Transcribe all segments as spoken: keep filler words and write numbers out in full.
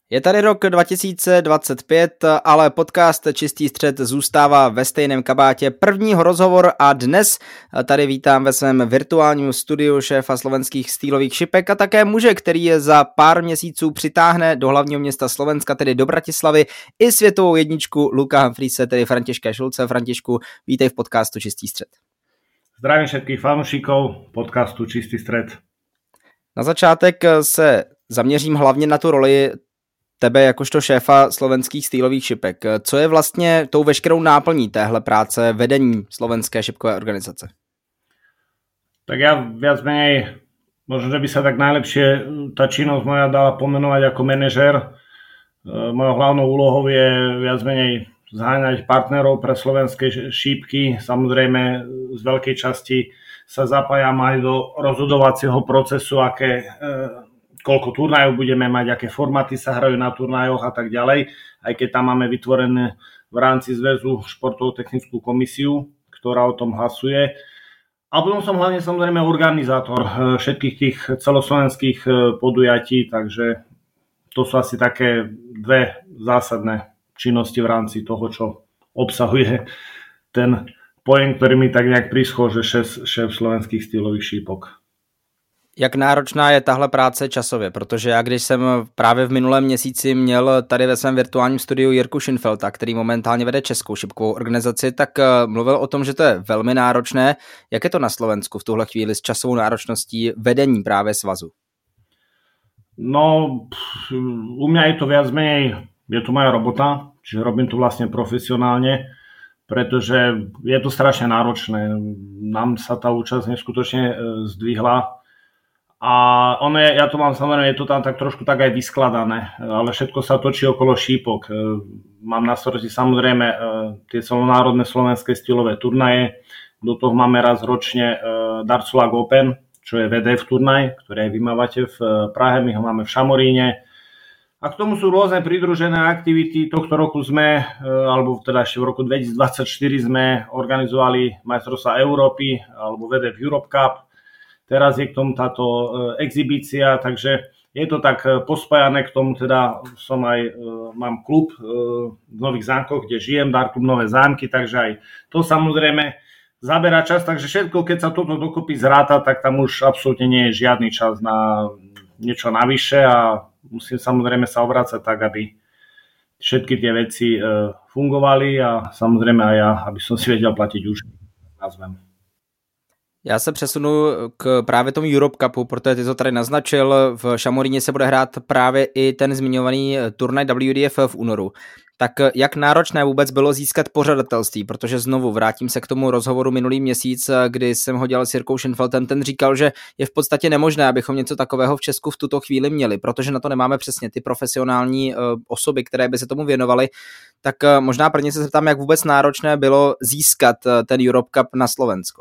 Je tady rok dva tisíce dvacet pět, ale podcast Čistý střed zůstává ve stejném kabátě. Prvního rozhovor a dnes tady vítám ve svém virtuálním studiu šéfa slovenských stýlových šipek a také muže, který je za pár měsíců přitáhne do hlavního města Slovenska, tedy do Bratislavy, i světovou jedničku Luka Humphriese, tedy Františka Šulce. Františku, vítej v podcastu Čistý střed. Zdravím všetkých fanúšikov podcastu Čistý střed. Na začátek se zaměřím hlavně na tu roli tebe jakožto šéfa slovenských stýlových šipek. Co je vlastně tou veškerou náplní téhle práce vedení slovenské šipkové organizace? Tak ja viac menej, možno, že by sa tak najlepšie tá činnosť moja dala pomenovať ako manažér. Mojou hlavnou úlohou je viac menej zháňať partnerov pre slovenské šípky. Samozrejme z veľkej časti sa zapájam aj do rozhodovacieho procesu, aké koľko turnajov budeme mať, aké formáty sa hrajú na turnajoch a tak ďalej, aj keď tam máme vytvorené v rámci zväzu športovú technickú komisiu, ktorá o tom hlasuje. A potom som hlavne samozrejme organizátor všetkých tých celoslovenských podujatí, takže to sú asi také dve zásadné činnosti v rámci toho, čo obsahuje ten pojem, ktorý mi tak nejak prischol, že šéf, šéf slovenských stylových šípok. Jak náročná je tahle práce časově, protože já když jsem právě v minulém měsíci měl tady ve svém virtuálním studiu Jirku Schinfeldta, který momentálně vede českou šipkovou organizaci, tak mluvil o tom, že to je velmi náročné. Jak je to na Slovensku v tuhle chvíli s časovou náročností vedení právě svazu? No, u mňa je to viac menej, je to moja robota, čiže robím to vlastne profesionálne, pretože je to strašne náročné. Nám sa tá účasť neskutočne zdvihla. A ono je, ja to mám samozrejme, je to tam tak trošku tak aj vyskladané, ale všetko sa točí okolo šípok. Mám na starosti samozrejme tie celonárodné slovenské stylové turnaje, do toho máme raz ročne Dartslag Open, čo je vé dé ef turnaj, ktorý aj vy mávate v Prahe, my ho máme v Šamoríne. A k tomu sú rôzne pridružené aktivity. Tohto roku sme, alebo teda ešte v roku dvetisícdvadsaťštyri sme organizovali majstrovstvá Európy, alebo vé dé ef Europe Cup. Teraz je k tomu táto exhibícia, takže je to tak pospájané, k tomu teda som aj, mám klub v Nových Zámkoch, kde žijem, Dartklub Nové Zámky, takže aj to samozrejme zaberá čas, takže všetko, keď sa toto dokopy zráta, tak tam už absolútne nie je žiadny čas na niečo navyše a musím samozrejme sa obrácať tak, aby všetky tie veci fungovali a samozrejme aj ja, aby som si vedel platiť už nazvem. Já se přesunu k právě tomu Europe Cupu, protože ty to tady naznačil, v Šamoríně se bude hrát právě i ten zmiňovaný turnaj W D F v únoru. Tak jak náročné vůbec bylo získat pořadatelství, protože znovu vrátím se k tomu rozhovoru minulý měsíc, kdy jsem ho dělal s Jirkou Schinfeldtem, ten říkal, že je v podstatě nemožné, abychom něco takového v Česku v tuto chvíli měli, protože na to nemáme přesně ty profesionální osoby, které by se tomu věnovaly. Tak možná prvně se zeptám, jak vůbec náročné bylo získat ten Europe Cup na Slovensko.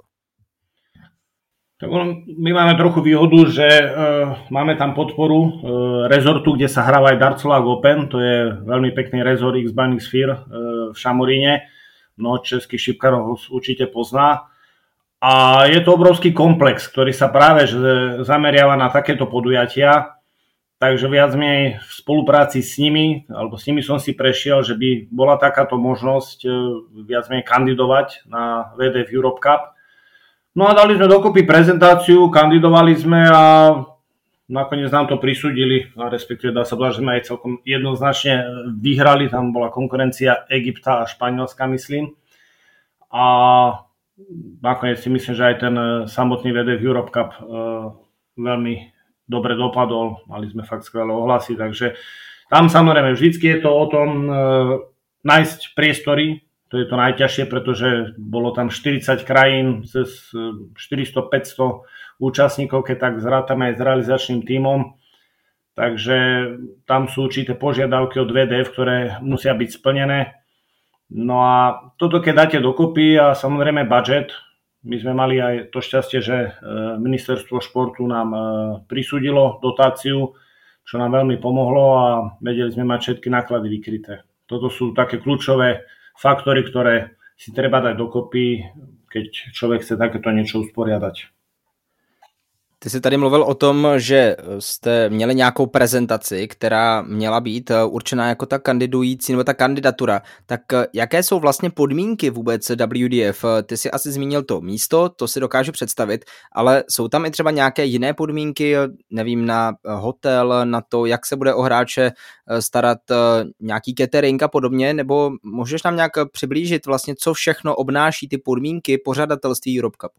Tak on, my máme trochu výhodu, že uh, máme tam podporu uh, rezortu, kde sa hráva aj Dartslag Open, to je veľmi pekný rezort X-Binding Sphere uh, v Šamoríne, mnoho českých šipkárov ho určite pozná. A je to obrovský komplex, ktorý sa práve že zameriava na takéto podujatia, takže viac menej v spolupráci s nimi, alebo s nimi som si prešiel, že by bola takáto možnosť uh, viac menej kandidovať na vé dé ef Europe Cup. No a dali sme dokopy prezentáciu, kandidovali sme a nakoniec nám to prisúdili, a respektíve dá sa povedať, že sme aj celkom jednoznačne vyhrali, tam bola konkurencia Egypta a Španielska, myslím. A nakoniec si myslím, že aj ten samotný vé dé ef Europe Cup uh, veľmi dobre dopadol, mali sme fakt skvelé ohlasy, takže tam samozrejme vždycky je to o tom uh, nájsť priestory. To je to najťažšie, pretože bolo tam štyridsať krajín, cez štyristo päťsto účastníkov, keď tak zrátame aj s realizačným tímom. Takže tam sú určité požiadavky od vé dé ef, ktoré musia byť splnené. No a toto keď dáte dokopy a samozrejme budget, my sme mali aj to šťastie, že ministerstvo športu nám prisúdilo dotáciu, čo nám veľmi pomohlo a vedeli sme mať všetky náklady vykryté. Toto sú také kľúčové faktory, ktoré si treba dať dokopy, keď človek chce takéto niečo usporiadať. Ty jsi tady mluvil o tom, že jste měli nějakou prezentaci, která měla být určená jako ta kandidující nebo ta kandidatura. Tak jaké jsou vlastně podmínky vůbec W D F? Ty jsi asi zmínil to místo, to si dokážu představit, ale jsou tam i třeba nějaké jiné podmínky, nevím, na hotel, na to, jak se bude o hráče starat nějaký catering a podobně, nebo můžeš nám nějak přiblížit vlastně, co všechno obnáší ty podmínky pořadatelství Europe Cupu?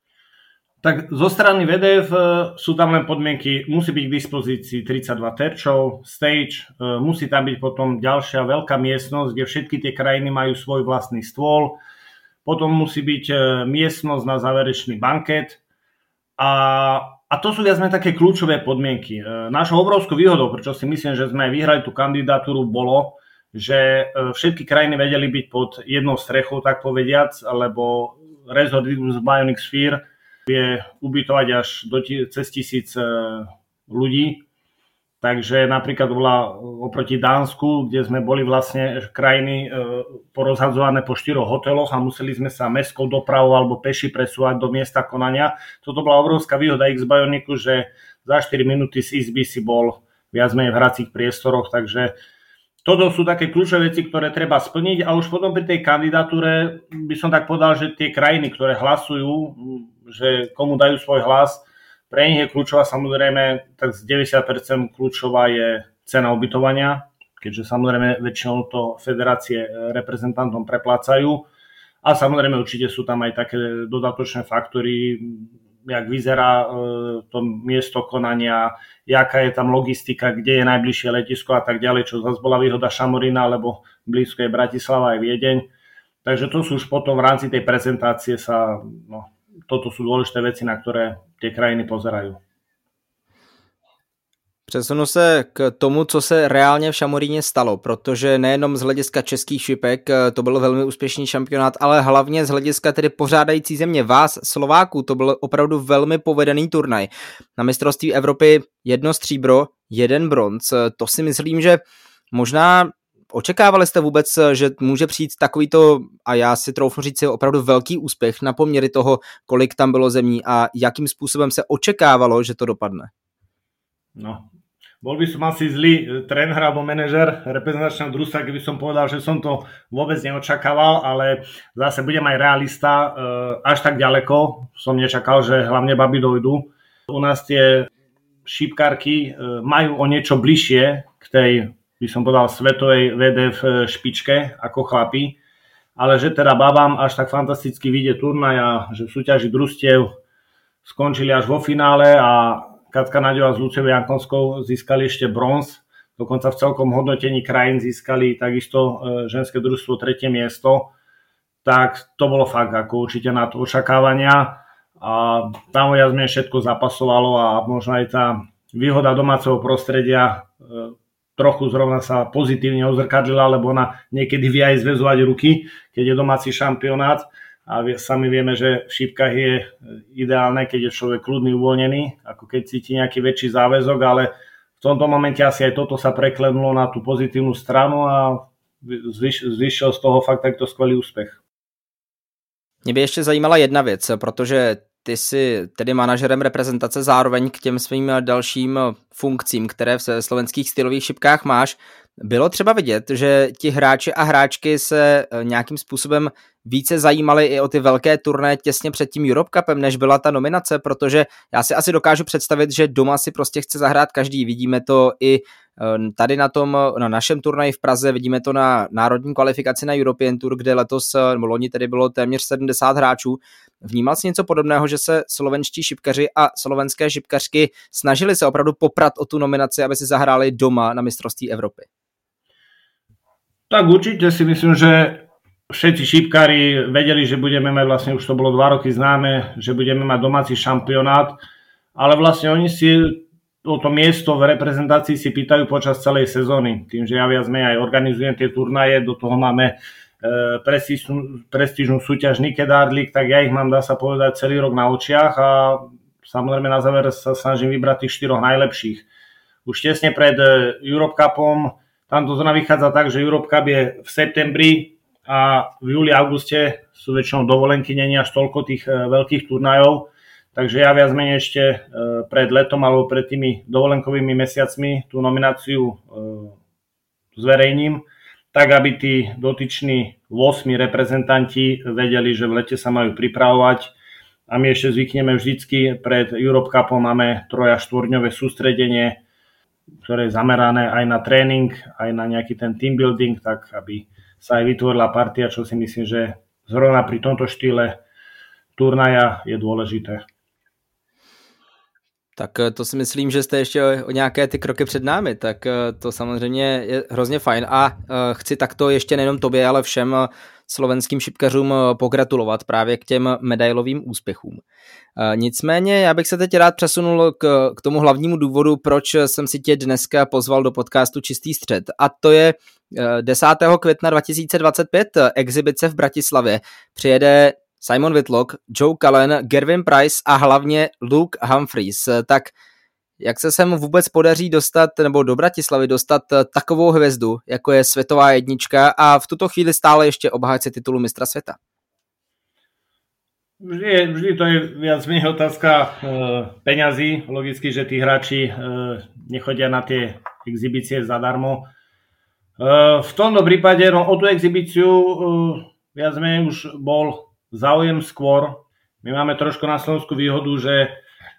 Tak zo strany V D F sú tam len podmienky, musí byť k dispozícii tridsaťdva terčov, stage, musí tam byť potom ďalšia veľká miestnosť, kde všetky tie krajiny majú svoj vlastný stôl, potom musí byť miestnosť na záverečný banket a, a to sú viac menej také kľúčové podmienky. Našou obrovskou výhodou, prečo si myslím, že sme vyhrali tú kandidatúru, bolo, že všetky krajiny vedeli byť pod jednou strechou, tak povediac, lebo Resort Bionic Sphere vie ubytovať až do t- cez tisíc e, ľudí. Takže napríklad bola oproti Dánsku, kde sme boli vlastne krajiny e, porozhadzované po štyroch hoteloch a museli sme sa mestskou dopravou alebo peši presúvať do miesta konania. Toto bola obrovská výhoda X-Bionicu, že za štyri minúty z izby si bol viac menej v hracích priestoroch, takže toto sú také kľúčové veci, ktoré treba splniť a už potom pri tej kandidatúre by som tak povedal, že tie krajiny, ktoré hlasujú, že komu dajú svoj hlas, pre nich je kľúčová samozrejme, tak z deväťdesiat percent kľúčová je cena ubytovania, keďže samozrejme väčšinou to federácie reprezentantom preplácajú a samozrejme určite sú tam aj také dodatočné faktory, jak vyzerá to miesto konania, jaká je tam logistika, kde je najbližšie letisko a tak ďalej, čo zase bola výhoda Šamorína, lebo blízko je Bratislava aj Viedeň. Takže to sú už potom v rámci tej prezentácie sa, no, toto sú dôležité veci, na ktoré tie krajiny pozerajú. Přesunu se k tomu, co se reálně v Šamoríně stalo, protože nejenom z hlediska českých šipek to byl velmi úspěšný šampionát, ale hlavně z hlediska tedy pořádající země vás, Slováků, to byl opravdu velmi povedený turnaj. Na mistrovství Evropy jedno stříbro, jeden bronz. To si myslím, že možná očekávali jste vůbec, že může přijít takovýto, a já si troufnu říct, si opravdu velký úspěch na poměry toho, kolik tam bylo zemí a jakým způsobem se očekávalo, že to dopadne? No, bol by som asi zlý tréner alebo manažer reprezentačného družstva, keby som povedal, že som to vôbec neočakával, ale zase budem aj realista, až tak ďaleko som nečakal, že hlavne baby dojdú. U nás tie šípkarky majú o niečo bližšie k tej, by som povedal, svetovej V D F špičke ako chlapi, ale že teda babám až tak fantasticky vyjde turnaj a že v súťaži družstiev skončili až vo finále a Katka Naďová s Luciou Jankonskou získali ešte bronz, dokonca v celkom hodnotení krajín získali takisto ženské družstvo tretie miesto, tak to bolo fakt ako určite nad očakávania a tam viac menej všetko zapasovalo a možno aj tá výhoda domáceho prostredia trochu zrovna sa pozitívne odzrkadlila, lebo ona niekedy vie aj zväzovať ruky, keď je domáci šampionát. A sami vieme, že v šípkach je ideálne, keď je človek kľudný, uvoľnený, ako keď cíti nejaký väčší záväzok, ale v tomto momente asi aj toto sa preklenulo na tú pozitívnu stranu a zvyšil z toho fakt takto skvelý úspech. Mě by ještě zajímala jedna věc, protože ty jsi tedy manažerem reprezentace zároveň k těm svým dalším funkcím, které v slovenských stylových šipkách máš. Bylo třeba vidět, že ti hráči a hráčky se nějakým způsobem více zajímali i o ty velké turné těsně před tím Europe Cupem, než byla ta nominace, protože já si asi dokážu představit, že doma si prostě chce zahrát každý. Vidíme to i tady na tom, na našem turnaji v Praze, vidíme to na národní kvalifikaci na European Tour, kde letos, nebo loni tedy bylo téměř sedmdesát hráčů. Vnímal jsi něco podobného, že se slovenští šipkaři a slovenské šipkařky snažili se opravdu poprat o tu nominaci, aby si zahráli doma na mistrovství Evropy? Tak určite si myslím, že všetci šípkári vedeli, že budeme mať, vlastne už to bolo dva roky známe, že budeme mať domáci šampionát, ale vlastne oni si o to miesto v reprezentácii si pýtajú počas celej sezóny. Tým, že ja viac menej aj organizujem tie turnaje, do toho máme e, prestížnú, prestížnú súťaž Naked Art League, tak ja ich mám, dá sa povedať, celý rok na očiach a samozrejme na záver sa snažím vybrať tých štyroch najlepších. Už tesne pred Europe Cupom tam to zrovna vychádza tak, že Europe Cup je v septembri a v júli, auguste sú väčšinou dovolenky, nie až toľko tých veľkých turnajov, Takže ja viac menej ešte pred letom alebo pred tými dovolenkovými mesiacmi tú nomináciu zverejním, tak aby tí dotyční ôsmi reprezentanti vedeli, že v lete sa majú pripravovať. A my ešte zvykneme vždycky pred Europe Cupom máme troj- až štvorňové sústredenie, ktoré je zamerané aj na tréning, aj na nejaký ten team building, tak aby sa aj vytvorila partia, čo si myslím, že zrovna pri tomto štýle turnaja je dôležité. Tak to si myslím, že jste ještě o nějaké ty kroky před námi, tak to samozřejmě je hrozně fajn a chci takto ještě nejenom tobě, ale všem slovenským šipkařům pogratulovat právě k těm medailovým úspěchům. Nicméně já bych se teď rád přesunul k, k tomu hlavnímu důvodu, proč jsem si tě dneska pozval do podcastu Čistý střed, a to je desátého května dva tisíce dvacet pět exibice v Bratislavě. Přijede Simon Whitlock, Joe Cullen, Gervin Price a hlavně Luke Humphries. Tak jak se sem vůbec podaří dostat, nebo do Bratislavy dostat takovou hvězdu, jako je světová jednička a v tuto chvíli stále ještě obhájce titulu mistra světa? Vždy, vždy to je viac menej otázka e, peňazí. Logicky, že tí hráči e, nechodia na tie exibície zadarmo. E, v tomto prípade no, o tú exibíciu e, viac menej už bol záujem skôr. My máme trošku na Slovensku výhodu, že e,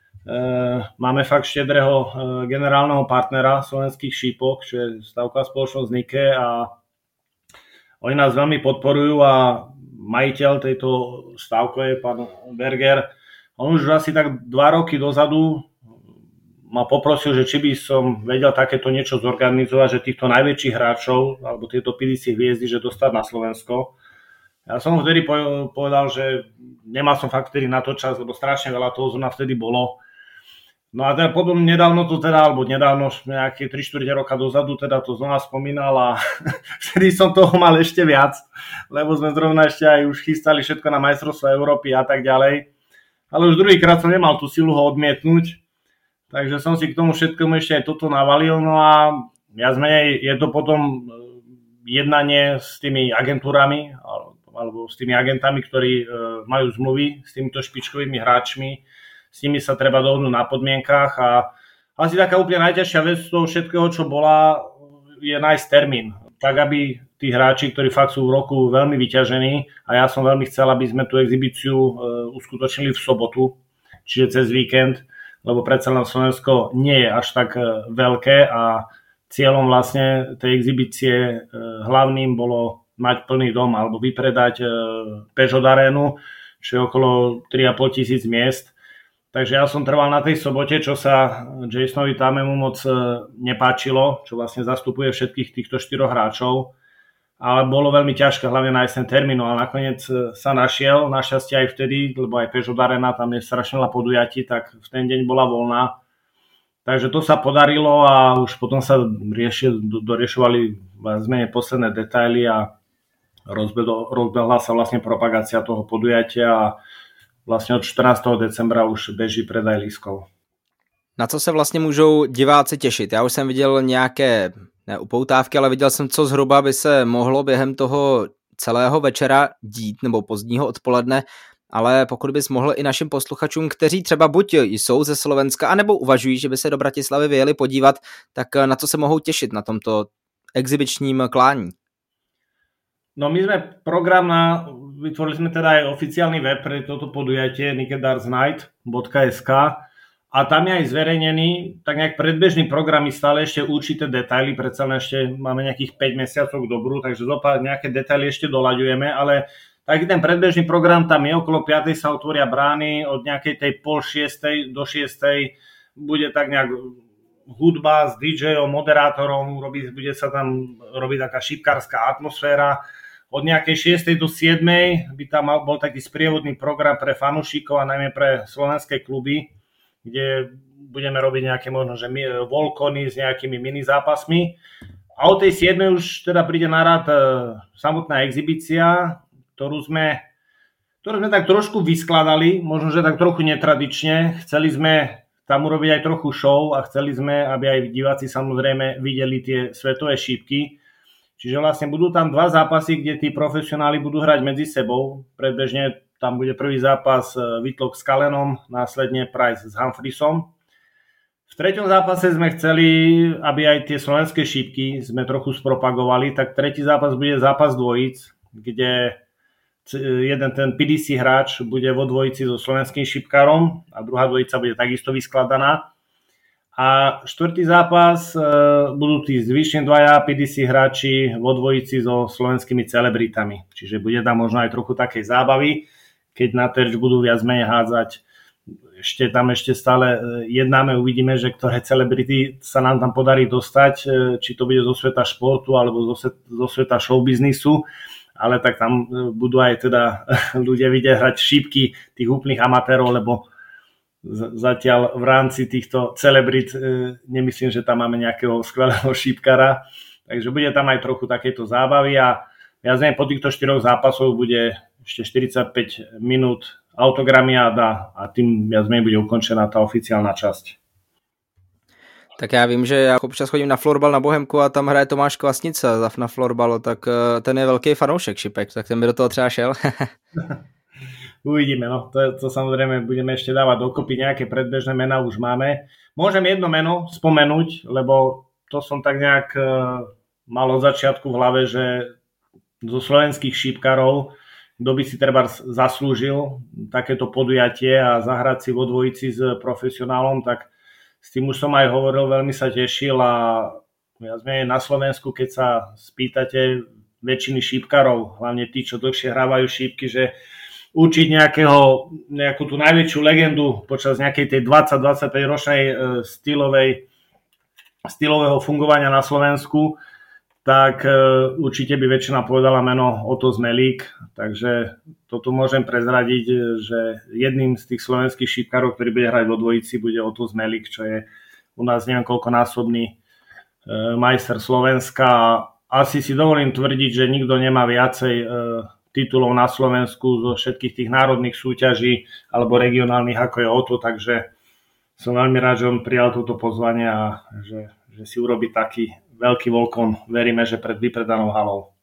máme fakt štedrého e, generálneho partnera slovenských šípok, čo je stavková spoločnosť Nike, a oni nás veľmi podporujú a majiteľ tejto stavkovej, pán Berger, on už asi tak dva roky dozadu ma poprosil, že či by som vedel takéto niečo zorganizovať, že týchto najväčších hráčov, alebo tieto pé dé cé hviezdy, že dostať na Slovensko. Ja som mu vtedy povedal, že nemal som fakt vtedy na to čas, lebo strašne veľa toho zóna vtedy bolo. No a teda potom nedávno to teda, alebo nedávno, nejaké tri štyri roka dozadu teda to znova spomínal a vtedy som toho mal ešte viac, lebo sme zrovna ešte aj už chystali všetko na majstrovstvá Európy a tak ďalej. Ale už druhýkrát som nemal tú silu ho odmietnúť, takže som si k tomu všetkomu ešte aj toto navalil. No a viac menej je to potom jednanie s tými agentúrami, alebo s tými agentami, ktorí majú zmluvy s týmito špičkovými hráčmi. S nimi sa treba dohodnúť na podmienkách a asi taká úplne najťažšia vec z toho všetkého, čo bola, je nájsť termín. Tak, aby tí hráči, ktorí fakt sú v roku veľmi vyťažení, a ja som veľmi chcel, aby sme tú exhibíciu uskutočnili v sobotu, čiže cez víkend, lebo predsa len Slovensko nie je až tak veľké a cieľom vlastne tej exhibície hlavným bolo mať plný dom alebo vypredať Peugeot Arénu, čo je okolo tri a pol tisíc miest. Takže ja som trval na tej sobote, čo sa Jasonovi Tamemu moc nepáčilo, čo vlastne zastupuje všetkých týchto štyroch hráčov. Ale bolo veľmi ťažké hlavne nájsť ten termín, ale nakoniec sa našiel, našťastie aj vtedy, lebo aj Peugeot Arena, tam je strašne veľa podujatí, tak v ten deň bola voľná. Takže to sa podarilo a už potom sa riešil, doriešovali zmene posledné detaily a rozbehla sa vlastne propagácia toho podujatia a vlastne od čtrnásteho decembra už beží predaj lístkov. Na co se vlastně můžou diváci těšit? Já už jsem viděl nějaké ne upoutávky, ale viděl jsem, co zhruba by se mohlo během toho celého večera dít, nebo pozdního odpoledne, ale pokud bys mohl i našim posluchačům, kteří třeba buď jsou ze Slovenska, anebo uvažují, že by se do Bratislavy vyjeli podívat, tak na co se mohou těšit na tomto exibičním klání? No my sme program na, vytvorili sme teda aj oficiálny web pre toto podujatie nikedartsnight bodka es ká a tam je aj zverejnený tak nejak predbežný program, stále ešte určité detaily, predsa ešte máme nejakých päť mesiacov k dobru, takže zopár nejaké detaily ešte doľaďujeme, ale taký ten predbežný program tam je, okolo piatej sa otvoria brány, od nejakej tej pol šiestej do šiestej bude tak nejak hudba s dý džejom, moderátorom, robí, bude sa tam robiť taká šipkárska atmosféra. Od nejakej šiestej do siedmej by tam bol taký sprievodný program pre fanúšikov a najmä pre slovenské kluby, kde budeme robiť nejaké možno, že volkony s nejakými mini zápasmi. A od tej siedmej už teda príde na rad samotná exhibícia, ktorú sme, ktorú sme tak trošku vyskladali, možno, že tak trochu netradične. Chceli sme tam urobiť aj trochu show a chceli sme, aby aj diváci samozrejme videli tie svetové šípky. Čiže vlastne budú tam dva zápasy, kde tí profesionáli budú hrať medzi sebou. Predbežne tam bude prvý zápas Whitlock s Cullenom, následne Price s Humphreysom. V treťom zápase sme chceli, aby aj tie slovenské šípky sme trochu spropagovali, tak tretí zápas bude zápas dvojíc, kde jeden ten pé dé cé hráč bude vo dvojici so slovenským šípkarom a druhá dvojica bude takisto vyskladaná. A štvrtý zápas e, budú tí zvyšní dvaja pé dé cé hráči vo dvojici so slovenskými celebritami. Čiže bude tam možno aj trochu takej zábavy, keď na terč budú viac menej hádzať. Ešte tam ešte stále jednáme, uvidíme, že ktoré celebrity sa nám tam podarí dostať, e, či to bude zo sveta športu alebo zo, zo sveta showbiznisu. Ale tak tam budú aj teda ľudia vidieť hrať šípky tých úplných amatérov, lebo zatiaľ v rámci týchto celebrit nemyslím, že tam máme nejakého skvelého šípkara, takže bude tam aj trochu takéto zábavy a ja znám, po týchto štyroch zápasoch bude ešte štyridsaťpäť minút autogramiáda a tým viac menej bude ukončená tá oficiálna časť. Tak já vím, že já občas chodím na florbal na Bohemku a tam hraje Tomáš Kvasnica na florbalu, tak ten je velký fanoušek šipek, tak ten by do toho třeba šel. Uvidíme, no. To, to samozrejme budeme ešte dávať dokopy, nejaké predbežné mená už máme. Môžem jedno meno spomenúť, lebo to som tak nejak e, mal od začiatku v hlave, že zo slovenských šípkarov, kto by si treba zaslúžil takéto podujatie a zahrať si vo dvojici s profesionálom, tak s tým už som aj hovoril, veľmi sa tešil a ja sme na Slovensku, keď sa spýtate väčšiny šípkarov, hlavne tí, čo dlhšie hrávajú šípky, že učiť nejakého, nejakú tú najväčšiu legendu počas nejakej tej dvadsať dvadsaťpäť ročnej stylovej, stylového fungovania na Slovensku, tak určite by väčšina povedala meno Otto Zmelík, takže toto môžem prezradiť, že jedným z tých slovenských šípkarov, ktorý bude hrať vo dvojici, bude Otto Zmelík, čo je u nás neviem koľkonásobný majster Slovenska. Asi si dovolím tvrdiť, že nikto nemá viacej titulov na Slovensku zo všetkých tých národných súťaží alebo regionálnych, ako je Otto, takže som veľmi rád, že on prijal toto pozvanie a že, že si urobí taký veľký volkon. Veríme, že pred vypredanou halou.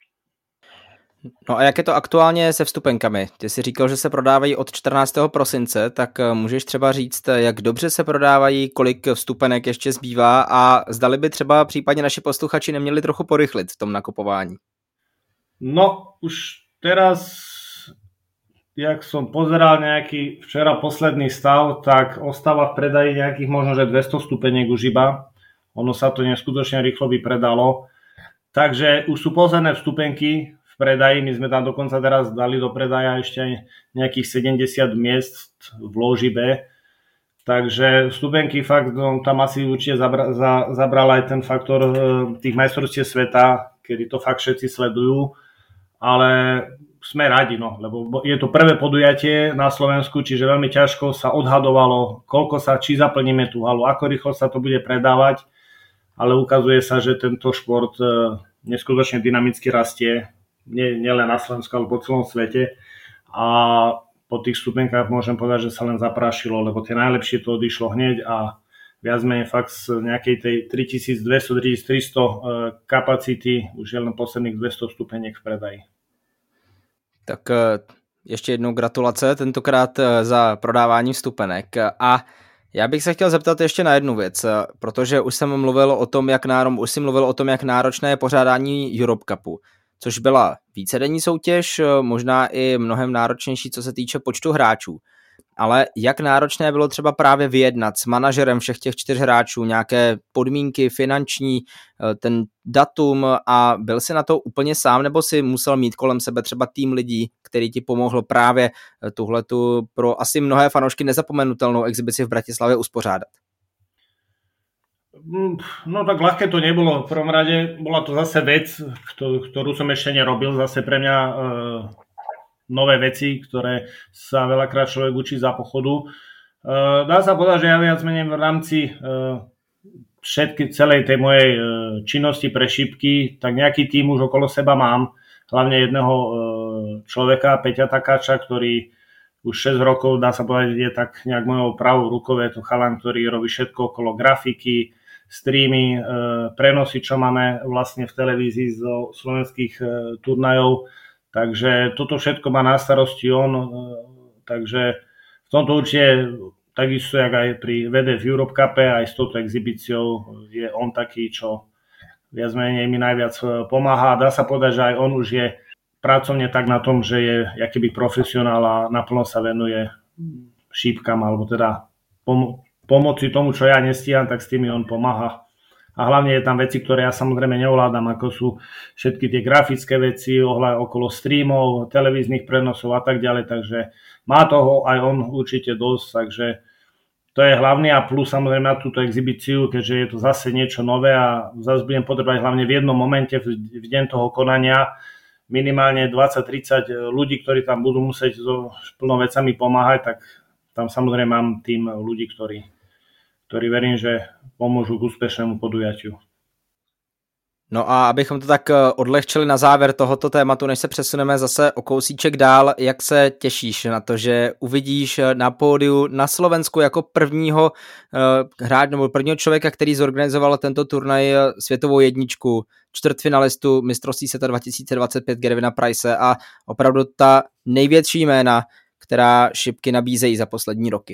No a jak je to aktuálně se vstupenkami? Ty jsi říkal, že se prodávají od čtrnáctého prosince, tak můžeš třeba říct, jak dobře se prodávají, kolik vstupenek ještě zbývá a zdali by třeba případně naši posluchači neměli trochu porychlit v tom nakupování? No, už teraz, jak som pozeral nejaký včera posledný stav, tak ostáva v predaji nejakých možno, že dvesto stupeniek už iba. Ono sa to neskutočne rýchlo vypredalo. Takže už sú posledné vstupenky v predaji. My sme tam dokonca teraz dali do predaja ešte nejakých sedemdesiat miest v lóži B. Takže vstupenky fakt, no, tam asi určite zabra, za, zabral aj ten faktor e, tých majstrovstiev sveta, kedy to fakt všetci sledujú. Ale sme radi, no, lebo je to prvé podujatie na Slovensku, čiže veľmi ťažko sa odhadovalo, koľko sa, či zaplníme tú halu, ako rýchlo sa to bude predávať, ale ukazuje sa, že tento šport neskutočne dynamicky rastie, nie, nielen na Slovensku, ale po celom svete a po tých stupenkách môžem povedať, že sa len zaprášilo, lebo tie najlepšie to odišlo hneď a viac menej fakt z nejakej tej tritisícdvesto tritisíctristo kapacity už je len posledných dvesto stupeniek v predaji. Tak ještě jednou gratulace, tentokrát za prodávání vstupenek. A já bych se chtěl zeptat ještě na jednu věc, protože už jsem mluvil o tom, jak nárom, už jsem mluvil o tom, jak náročné je pořádání Europe Cupu, což byla vícedenní soutěž, možná i mnohem náročnější, co se týče počtu hráčů. Ale jak náročné bylo třeba právě vyjednat s manažerem všech těch čtyř hráčů, nějaké podmínky finanční, ten datum a byl jsi na to úplně sám, nebo si musel mít kolem sebe třeba tým lidí, který ti pomohl právě tuhletu pro asi mnohé fanoušky nezapomenutelnou exibici v Bratislavě uspořádat? No tak ľahké to nebolo. V prvom rade bola to zase vec, ktorú som ešte nerobil, zase pre mňa e, nové veci, ktoré sa veľakrát človek učí za pochodu. E, dá sa povedať, že ja viac menej v rámci e, všetky celej tej mojej e, činnosti pre šípky, tak nejaký tým už okolo seba mám. Hlavne jedného e, človeka, Peťa Takáča, ktorý už šesť rokov, dá sa povedať, je tak nejak mojou pravou rukou. Je to chalan, ktorý robí všetko okolo grafiky, streamy, prenosy, čo máme vlastne v televízii zo slovenských turnajov. Takže toto všetko má na starosti on, takže v tomto určite takisto, jak aj pri vé dé ef Europe Cupe, aj s touto exhibíciou je on taký, čo viac menej mi najviac pomáha. Dá sa povedať, že aj on už je pracovne tak na tom, že je akýby profesionál a naplno sa venuje šípkam, alebo teda pom- pomoci tomu, čo ja nestíham, tak s tými on pomáha. A hlavne je tam veci, ktoré ja samozrejme neovládam, ako sú všetky tie grafické veci okolo streamov, televíznych prenosov a tak ďalej, takže má toho aj on určite dosť, takže to je hlavný a plus samozrejme na túto exhibíciu, keďže je to zase niečo nové a zase budem potrebovať hlavne v jednom momente v deň toho konania minimálne dvadsať tridsať ľudí, ktorí tam budú musieť so plnou vecami pomáhať, tak tam samozrejme mám tým ľudí, ktorí, ktorí verím, že pomôžu k úspešnému podujatiu. No a abychom to tak odlehčili na závěr tohoto tématu, než se přesuneme zase o kousíček dál, jak se těšíš na to, že uvidíš na pódiu na Slovensku jako prvního uh, hráč nebo prvního člověka, který zorganizoval tento turnaj, světovou jedničku, čtvrtfinalistu mistrovství světa dva tisíce dvacet pět Gervina Price a opravdu ta největší jména, která šipky nabízejí za poslední roky.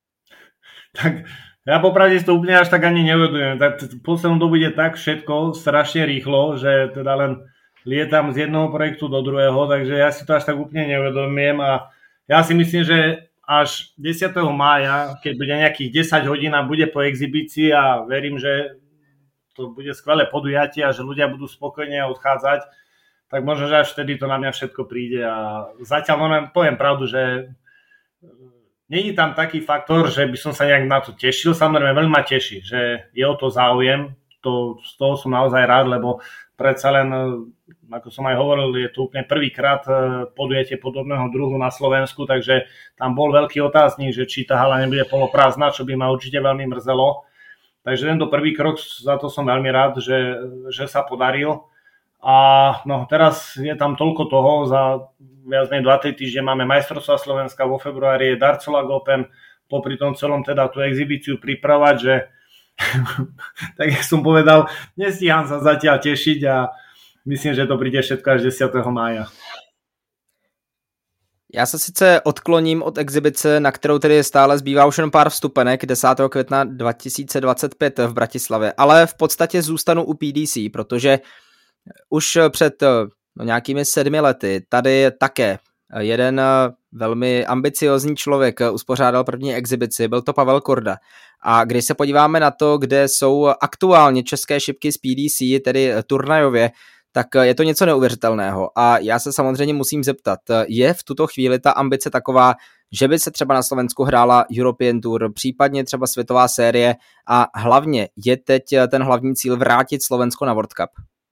Tak ja popravde si to úplne až tak ani neuvedujem. V poslednom dobu ide tak všetko strašne rýchlo, že teda len lietam z jedného projektu do druhého, takže ja si to až tak úplne neuvedomujem a ja si myslím, že až desiateho mája, keď bude nejakých desať hodín a bude po exhibícii a verím, že to bude skvelé podujatie a že ľudia budú spokojne odchádzať, tak možno, že až vtedy to na mňa všetko príde a zatiaľ no, poviem pravdu, že není tam taký faktor, že by som sa nejak na to tešil. Samozrejme, veľmi ma teší, že je o to záujem. To, z toho som naozaj rád, lebo predsa len, ako som aj hovoril, je to úplne prvýkrát podujatie podobného druhu na Slovensku, takže tam bol veľký otáznik, že či tá hala nebude poloprázdna, čo by ma určite veľmi mrzelo. Takže tento prvý krok, za to som veľmi rád, že, že sa podaril. A no, teraz je tam toľko toho, za viac menej dva tri týždne máme majstrovstvá Slovenska, vo februári je Dartslag Open, popri tom celom teda tú exhibíciu pripravať, že tak jak som povedal, nestíham sa zatiaľ tešiť a myslím, že to príde všetko až desiateho mája. Já se sice odkloním od exibice, na kterou tedy stále zbývá už jen pár vstupenek desátého května dva tisíce dvacet pět v Bratislavě, ale v podstatě zůstanu u P D C, protože už před no, nějakými sedmi lety tady také jeden velmi ambiciozní člověk uspořádal první exibici, byl to Pavel Korda. A když se podíváme na to, kde jsou aktuálně české šipky z P D C, tedy turnajově, tak je to něco neuvěřitelného. A já se samozřejmě musím zeptat, je v tuto chvíli ta ambice taková, že by se třeba na Slovensku hrála European Tour, případně třeba světová série a hlavně je teď ten hlavní cíl vrátit Slovensko na World Cup?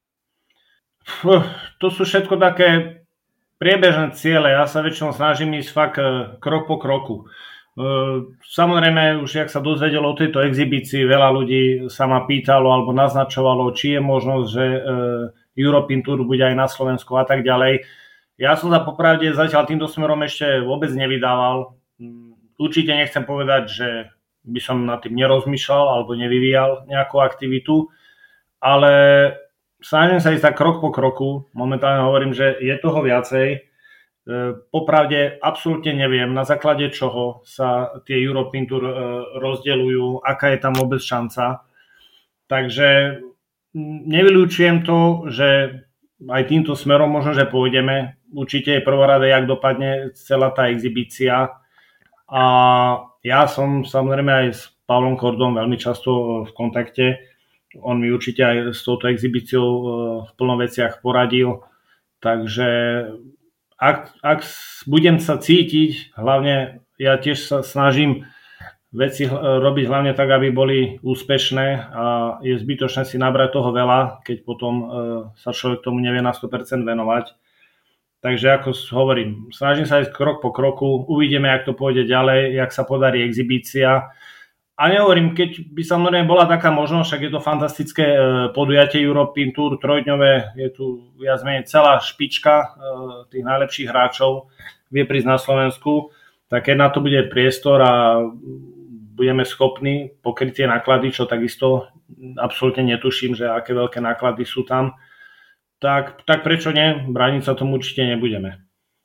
To sú všetko také priebežné ciele. Ja sa väčšinou snažím ísť fakt krok po kroku. Samozrejme, už jak sa dozvedelo o tejto exhibícii, veľa ľudí sa ma pýtalo alebo naznačovalo, či je možnosť, že European Tour bude aj na Slovensku a tak ďalej. Ja som sa popravde zatiaľ týmto smerom ešte vôbec nevydával. Určite nechcem povedať, že by som nad tým nerozmýšľal alebo nevyvíjal nejakú aktivitu, ale snažím sa ísť tak krok po kroku. Momentálne hovorím, že je toho viacej. Popravde absolútne neviem, na základe čoho sa tie European Tour rozdeľujú, aká je tam vôbec šanca. Takže nevylučujem to, že aj týmto smerom možno, že pôjdeme. Určite je prvorade, jak dopadne celá tá exhibícia. A ja som samozrejme aj s Pavlom Kordom veľmi často v kontakte. On mi určite aj s touto exhibíciou v plnoveciach poradil. Takže ak, ak budem sa cítiť, hlavne ja tiež sa snažím veci robiť hlavne tak, aby boli úspešné a je zbytočné si nabrať toho veľa, keď potom sa človek tomu nevie na sto percent venovať. Takže ako hovorím, snažím sa ísť krok po kroku, uvidíme, jak to pôjde ďalej, jak sa podarí exhibícia. A nehovorím, keď by samozrejme bola taká možnosť, však je to fantastické podujatie European Tour, trojdňové, je tu viac menej celá špička tých najlepších hráčov, vie prísť na Slovensku, tak keď na to bude priestor a budeme schopní pokryť tie náklady, čo takisto absolútne netuším, že aké veľké náklady sú tam, tak, tak prečo nie? Brániť sa tomu určite nebudeme.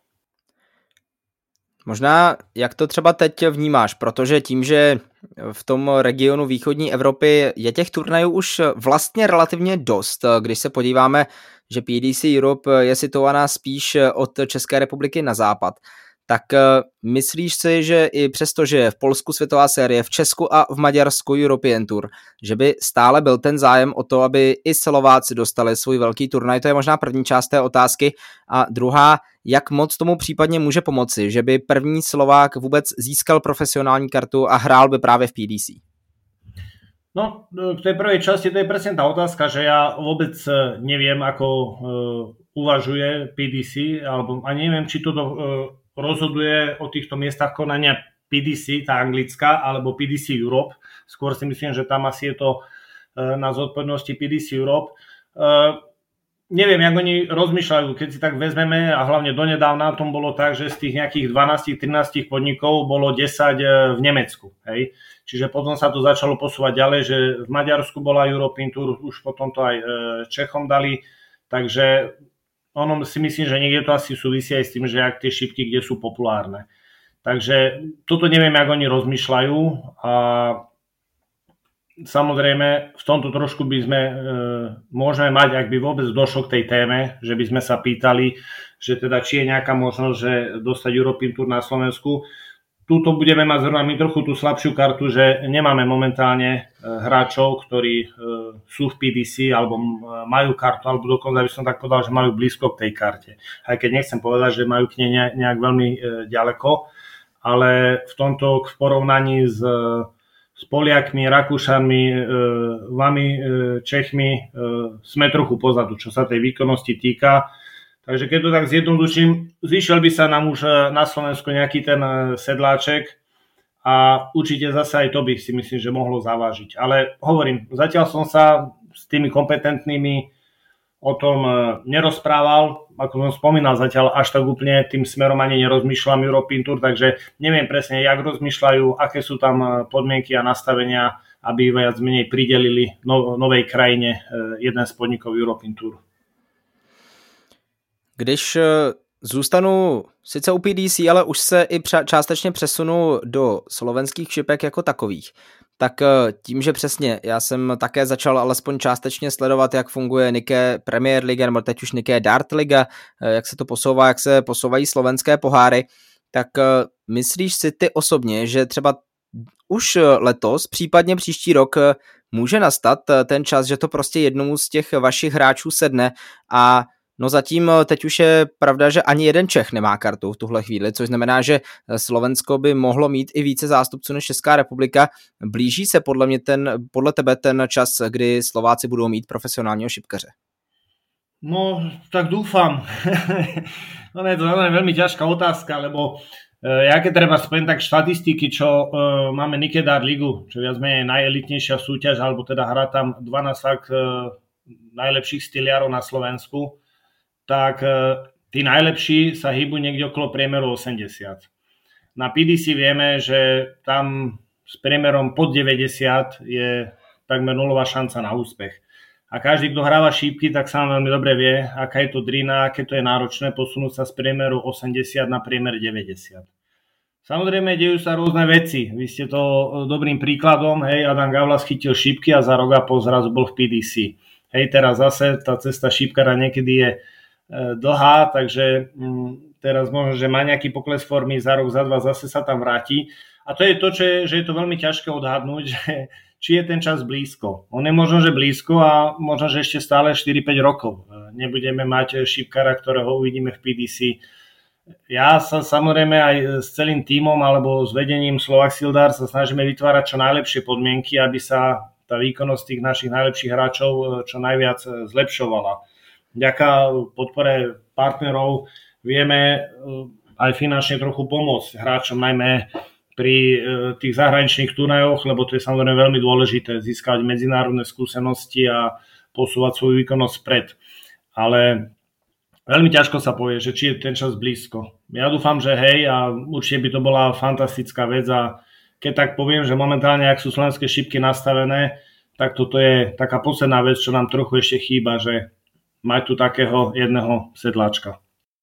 Možná, jak to třeba teď vnímáš, protože tím, že v tom regionu východní Evropy je těch turnajů už vlastně relativně dost, když se podíváme, že P D C Europe je situovaná spíš od České republiky na západ, tak myslíš si, že i přesto, že je v Polsku světová série, v Česku a v Maďarsku European Tour, že by stále byl ten zájem o to, aby i Slováci dostali svůj velký turnaj? To je možná první část té otázky. A druhá, jak moc tomu případně může pomoci, že by první Slovák vůbec získal profesionální kartu a hrál by právě v P D C? No, v tej prvej časti to je presne tá otázka, že ja vôbec neviem, ako uh, uvažuje P D C, alebo a neviem, či toto uh, rozhoduje o týchto miestach konania P D C, tá anglická, alebo P D C Europe. Skôr si myslím, že tam asi je to uh, na zodpovednosti P D C Europe. Uh, neviem, jak oni rozmýšľajú, keď si tak vezmeme, a hlavne donedávna tom bolo tak, že z tých nejakých dvanásť trinásť podnikov bolo desať v Nemecku. Hej? Čiže potom sa to začalo posúvať ďalej, že v Maďarsku bola European Tour, už potom to aj Čechom dali, takže ono si myslím, že niekde to asi súvisí aj s tým, že ak tie šipky kde sú populárne. Takže toto neviem, jak oni rozmýšľajú a samozrejme v tomto trošku by sme e, môžeme mať, ak by vôbec došlo k tej téme, že by sme sa pýtali, že teda či je nejaká možnosť, že dostať European Tour na Slovensku. Tuto budeme mať zrovna my trochu tú slabšiu kartu, že nemáme momentálne hráčov, ktorí sú v P D C alebo majú kartu, alebo dokonca by som tak povedal, že majú blízko k tej karte. Aj keď nechcem povedať, že majú k nej nejak veľmi ďaleko, ale v tomto v porovnaní s, s Poliakmi, Rakúšanmi, vami, Čechmi sme trochu pozadu, čo sa tej výkonnosti týka. Takže keď to tak zjednoduším, zišiel by sa nám už na Slovensku nejaký ten sedláček a určite zase aj to by si myslím, že mohlo zavážiť. Ale hovorím, zatiaľ som sa s tými kompetentnými o tom nerozprával, ako som spomínal, zatiaľ až tak úplne tým smerom ani nerozmýšľam European Tour, takže neviem presne, jak rozmýšľajú, aké sú tam podmienky a nastavenia, aby viac menej pridelili no, novej krajine jeden z podnikov European Tour. Když zůstanu sice u P D C, ale už se i částečně přesunu do slovenských šipek jako takových, tak tím, že přesně já jsem také začal alespoň částečně sledovat, jak funguje Nike Premier Liga, nebo teď už Nike Dart Liga, jak se to posouvá, jak se posouvají slovenské poháry, tak myslíš si ty osobně, že třeba už letos, případně příští rok může nastat ten čas, že to prostě jednomu z těch vašich hráčů sedne a no zatím teď už je pravda, že ani jeden Čech nemá kartu v tuhle chvíli, což znamená, že Slovensko by mohlo mít i více zástupců než Česká republika. Blíží se podle mě ten, podle tebe ten čas, kdy Slováci budou mít profesionálního šipkaře? No, tak dúfam. No, je to veľmi ťažká otázka, lebo ja keď treba spomenúť tak štatistiky, čo uh, máme Nike Dart Ligu, čo viac menej najelitnejšia súťaž, alebo teda hrá tam dvanásť fakt uh, najlepších styliarov na Slovensku, tak tí najlepší sa hýbu niekde okolo priemeru osemdesiat. Na P D C vieme, že tam s priemerom pod deväťdesiat je takmer nulová šanca na úspech. A každý, kto hráva šípky, tak sám veľmi dobre vie, aká je to drina, aké to je náročné posunúť sa z priemeru osemdesiat na priemer deväťdesiat. Samozrejme, dejú sa rôzne veci. Vy ste to dobrým príkladom, hej, Adam Gavlas chytil šípky a za rok a pol zrazu bol v P D C. Hej, teraz zase tá cesta šípkara niekedy je dlhá, takže teraz možno, že má nejaký pokles formy, za rok, za dva zase sa tam vráti. A to je to, čo je, že je to veľmi ťažké odhadnúť, že či je ten čas blízko. On je možno, že blízko a možno, že ešte stále štyri päť rokov. Nebudeme mať šípkara, ktorého uvidíme v P D C. Ja sa samozrejme aj s celým tímom alebo s vedením Slovak Sildar sa snažíme vytvárať čo najlepšie podmienky, aby sa tá výkonnosť tých našich najlepších hráčov čo najviac zlepšovala. Vďaka podpore partnerov vieme aj finančne trochu pomôcť hráčom, najmä pri tých zahraničných turnajoch, lebo to je samozrejme veľmi dôležité získať medzinárodné skúsenosti a posúvať svoju výkonnosť vpred. Ale veľmi ťažko sa povie, že či je ten čas blízko. Ja dúfam, že hej, a určite by to bola fantastická vec a keď tak poviem, že momentálne, ak sú slovenské šipky nastavené, tak toto je taká posledná vec, čo nám trochu ešte chýba, že mať tu takého jedného sedláčka.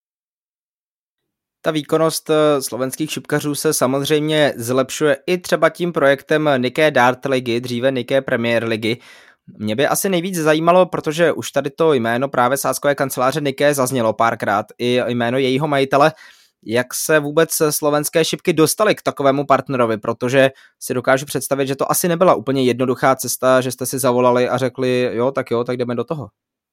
Ta výkonnost slovenských šipkařů se samozřejmě zlepšuje i třeba tím projektem Niké Dart ligy, dříve Niké Premier ligy. Mě by asi nejvíc zajímalo, protože už tady to jméno právě sázkové kanceláře Niké zaznělo párkrát, i jméno jejího majitele, jak se vůbec slovenské šipky dostaly k takovému partnerovi, protože si dokážu představit, že to asi nebyla úplně jednoduchá cesta, že jste si zavolali a řekli, jo, tak jo, tak jdeme do toho.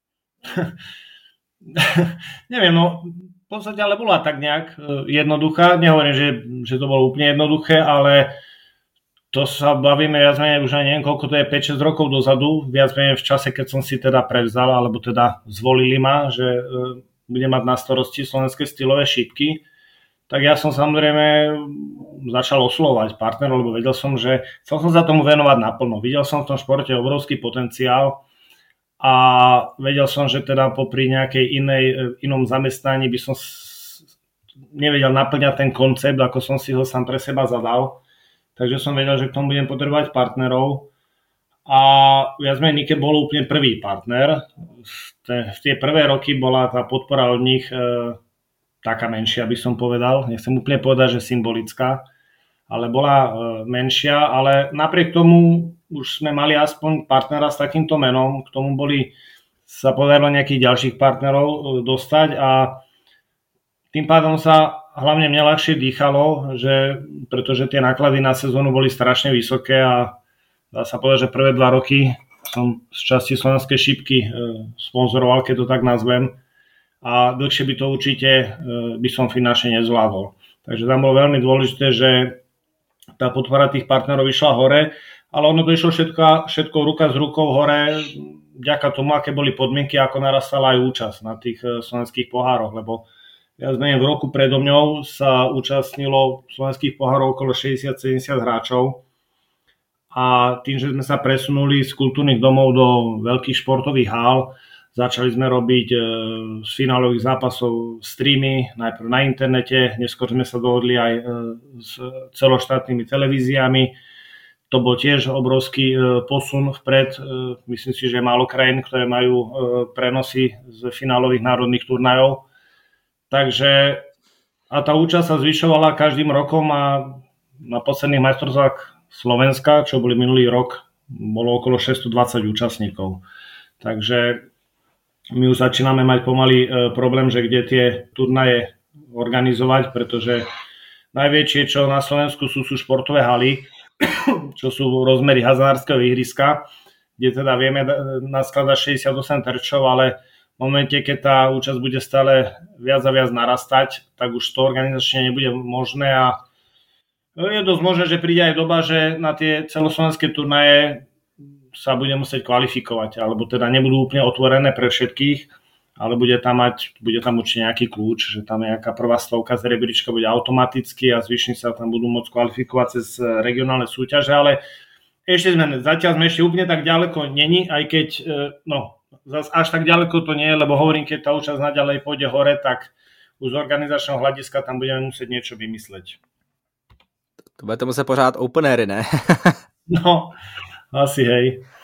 Neviem, no v podstate ale bola tak nejak jednoduchá. Nehovorím, že, že to bolo úplne jednoduché, ale to sa bavíme viac menej už aj neviem, koľko to je päť šesť rokov dozadu, viac menej v čase, keď som si teda prevzal, alebo teda zvolili ma, že budem mať na starosti slovenské stylové šipky, tak ja som samozrejme začal oslovať partnerov, lebo vedel som, že chcel som sa tomu venovať naplno. Videl som v tom športe obrovský potenciál a vedel som, že teda popri nejakej inej, inom zamestnaní by som nevedel naplňať ten koncept, ako som si ho sám pre seba zadal. Takže som vedel, že k tomu budem potrebovať partnerov. A viac menej Nike bol úplne prvý partner. V tie prvé roky bola tá podpora od nich e, taká menšia, by som povedal. Nechcem úplne povedať, že symbolická, ale bola e, menšia. Ale napriek tomu už sme mali aspoň partnera s takýmto menom. K tomu boli, sa podarilo nejakých ďalších partnerov e, dostať a tým pádom sa hlavne mne ľahšie dýchalo, že, pretože tie náklady na sezónu boli strašne vysoké a dá sa povedať, že prvé dva roky som z časti slovenskej šipky e, sponzoroval, keď to tak nazvem, a dlhšie by to určite e, by som finančne nezvládol. Takže tam bolo veľmi dôležité, že tá podpora tých partnerov išla hore, ale ono to išlo všetko, všetko ruka s rukou hore vďaka tomu, aké boli podmienky, ako narastala aj účasť na tých e, slovenských pohároch, lebo ja v roku predo mňou sa účastnilo slovenských pohárov okolo šesťdesiat sedemdesiat hráčov a tým, že sme sa presunuli z kultúrnych domov do veľkých športových hál, začali sme robiť e, z finálových zápasov streamy, najprv na internete, neskôr sme sa dohodli aj e, s celoštátnymi televíziami. To bol tiež obrovský e, posun vpred. E, myslím si, že je málo krajín, ktoré majú e, prenosy z finálových národných turnajov. Takže a tá účasť sa zvyšovala každým rokom a na posledných majstrovstvách Slovenska, čo boli minulý rok, bolo okolo šesťstodvadsať účastníkov. Takže my už začíname mať pomaly e, problém, že kde tie turnaje organizovať, pretože najväčšie, čo na Slovensku sú, sú športové haly, čo sú rozmery hazardskeho ihriska, kde teda vieme naskladať šesťdesiatosem terčov, ale v momente, keď tá účasť bude stále viac a viac narastať, tak už to organizačne nebude možné a je dosť možné, že príde aj doba, že na tie celoslovenské turnaje sa bude musieť kvalifikovať, alebo teda nebudú úplne otvorené pre všetkých, ale bude tam mať, bude tam určite nejaký kľúč, že tam nejaká prvá stovka z rebríčka bude automaticky a zvyšní sa tam budú môcť kvalifikovať cez regionálne súťaže, ale ešte sme, zatiaľ sme ešte úplne tak ďaleko není, aj keď, no, zas až tak ďaleko to nie je, lebo hovorím, keď tá účasť naďalej pôjde hore, tak už z organizačného hľadiska tam budeme musieť niečo vymysleť. To bude to muset pořád open airy, ne? No, asi hej.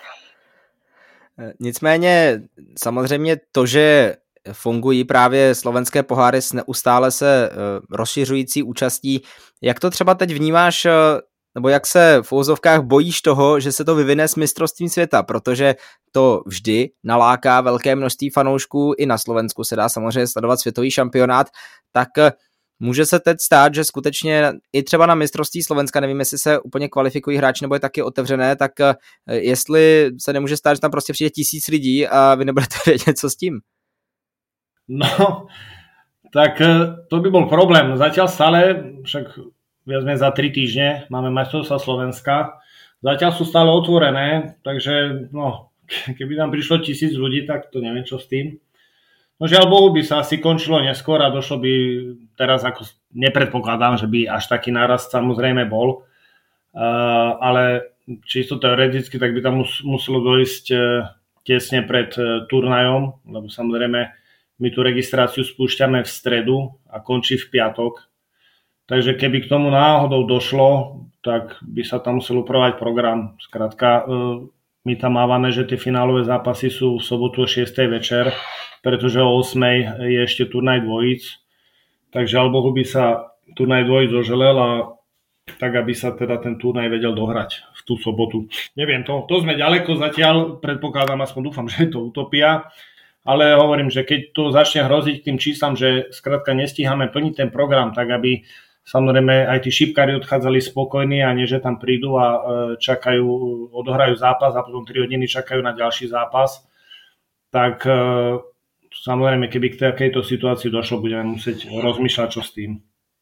Nicméně samozřejmě to, že fungují právě slovenské poháry s neustále se rozšiřující účastí, jak to třeba teď vnímáš, nebo jak se v úvozovkách bojíš toho, že se to vyvine s mistrovstvím světa, protože to vždy naláká velké množství fanoušků, i na Slovensku se dá samozřejmě sledovat světový šampionát, tak může se teď stát, že skutečně i třeba na mistrovství Slovenska, nevím, jestli se úplně kvalifikují hráči nebo je taky otevřené, tak jestli se nemůže stát, že tam prostě přijde tisíc lidí a vy nebudete vědět, co s tím? No, tak to by bol problém. Zatiaľ stále, však viac menej za tri týždne máme majstrovstvá Slovenska, zatiaľ sú stále otvorené, takže no, keby tam prišlo tisíc ľudí, tak to neviem, čo s tým. No žiaľ Bohu by sa asi končilo neskôr a došlo by teraz, ako nepredpokladám, že by až taký nárast samozrejme bol, uh, ale čisto teoreticky, tak by tam mus, muselo dojsť uh, tesne pred uh, turnajom, lebo samozrejme my tú registráciu spúšťame v stredu a končí v piatok. Takže keby k tomu náhodou došlo, tak by sa tam musel upravovať program. Skrátka, uh, my tam mávame, že tie finálové zápasy sú v sobotu o šiestej večer, pretože o ôsmej je ešte turnaj dvojíc. Takže alebo by sa turnaj dvojíc oželel a tak, aby sa teda ten turnaj vedel dohrať v tú sobotu. Neviem, to, to sme ďaleko zatiaľ, predpokladám, aspoň dúfam, že je to utopia, ale hovorím, že keď to začne hroziť tým číslam, že skrátka nestíhame plniť ten program, tak aby samozrejme aj tí šípkári odchádzali spokojní a nie, že tam prídu a čakajú, odohrajú zápas a potom tri hodiny čakajú na ďalší zápas. Tak samozrejme, keby k takejto situácii došlo, budeme musieť rozmýšľať, čo s tým.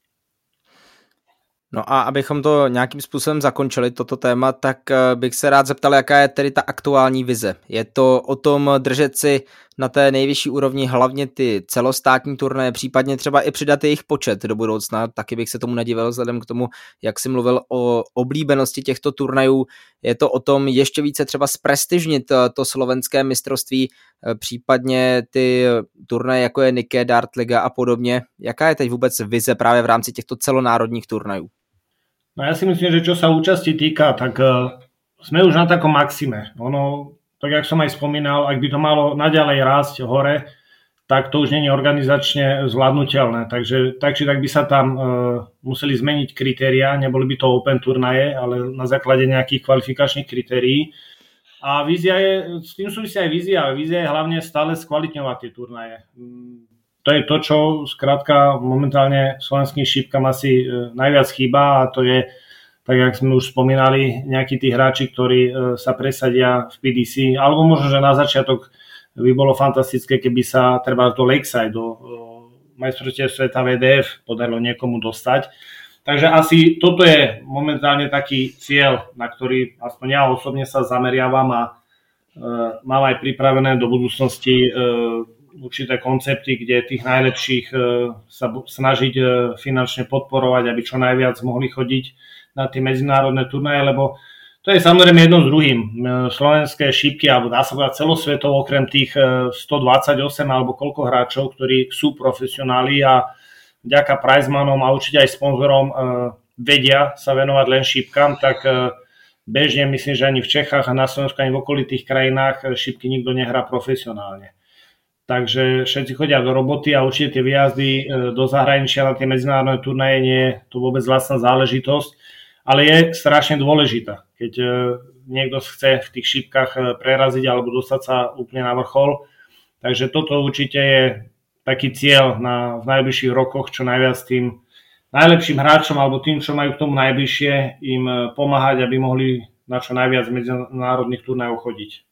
No a abychom to nějakým způsobem zakončili, toto téma, tak bych se rád zeptal, jaká je tedy ta aktuální vize. Je to o tom držet si na té nejvyšší úrovni hlavně ty celostátní turnaje, případně třeba i přidat jejich počet do budoucna, taky bych se tomu nedivil vzhledem k tomu, jak jsi mluvil o oblíbenosti těchto turnajů. Je to o tom ještě více třeba zprestižnit to slovenské mistrovství, případně ty turnaje, jako je Nike, Dart Liga a podobně. Jaká je teď vůbec vize právě v rámci těchto celonárodních turnajů? No ja si myslím, že čo sa účasti týka, tak uh, sme už na takom maxime. Ono, tak jak som aj spomínal, ak by to malo naďalej rásť hore, tak to už nie je organizačne zvládnutelné. Takže tak či tak by sa tam uh, museli zmeniť kritériá, neboli by to open turnaje, ale na základe nejakých kvalifikačných kritérií. A vízia je, s tým súvisí aj vízia, ale vízia je hlavne stále skvalitňovať tie turnaje. To je to, čo skrátka momentálne slovenským šípkam asi najviac chýba a to je, tak jak sme už spomínali, nejakí tí hráči, ktorí sa presadia v pé dé cé, alebo možno, že na začiatok by bolo fantastické, keby sa treba do Lakeside, do majstrovstiev sveta vé dé ef podarilo niekomu dostať. Takže asi toto je momentálne taký cieľ, na ktorý aspoň ja osobne sa zameriavam a uh, mám aj pripravené do budúcnosti uh, určité koncepty, kde tých najlepších sa snažiť finančne podporovať, aby čo najviac mohli chodiť na tie medzinárodné turnaje, lebo to je samozrejme jedno s druhým. Slovenské šípky, alebo dá sa povedať celosvetovo, okrem tých stodvadsaťosem alebo koľko hráčov, ktorí sú profesionáli a vďaka prizemanom a určite aj sponzorom vedia sa venovať len šípkam, tak bežne myslím, že ani v Čechách a na Slovensku, ani v okolitých krajinách šípky nikto nehrá profesionálne. Takže všetci chodia do roboty a určite tie výjazdy do zahraničia na tie medzinárodné turnaje nie je to vôbec vlastná záležitosť, ale je strašne dôležitá. Keď niekto chce v tých šípkach preraziť alebo dostať sa úplne na vrchol. Takže toto určite je taký cieľ na, v najbližších rokoch, čo najviac tým najlepším hráčom alebo tým, čo majú k tomu najbližšie, im pomáhať, aby mohli na čo najviac medzinárodných turnajov chodiť.